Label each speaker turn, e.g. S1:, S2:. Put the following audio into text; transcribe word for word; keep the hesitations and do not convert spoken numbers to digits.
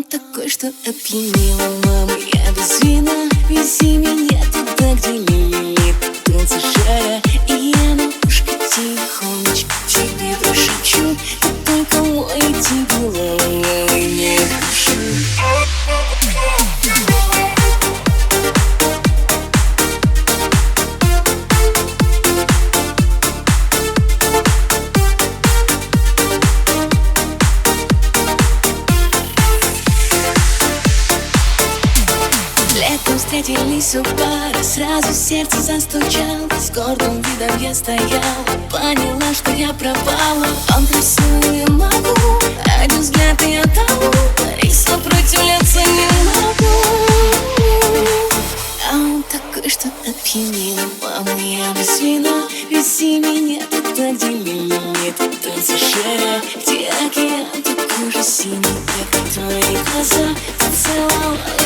S1: такой, что опьянел. Мама, я без вина, вези меня туда, где лилит танцы шара. И я на ушко тихонечко тебе прошепчу: ты только мой, и тебе ломал, и не хочу. Летом встретились у бара, сразу сердце застучало. С гордым видом я стояла, поняла, что я пропала. Он красивый могу, один взгляд и я тому, и сопротивляться не могу. А он такой, что опьянел. Мама, я без вина, вези меня туда, где лилит танцы шара, где океан такой же синий, как твои глаза. Ты целовала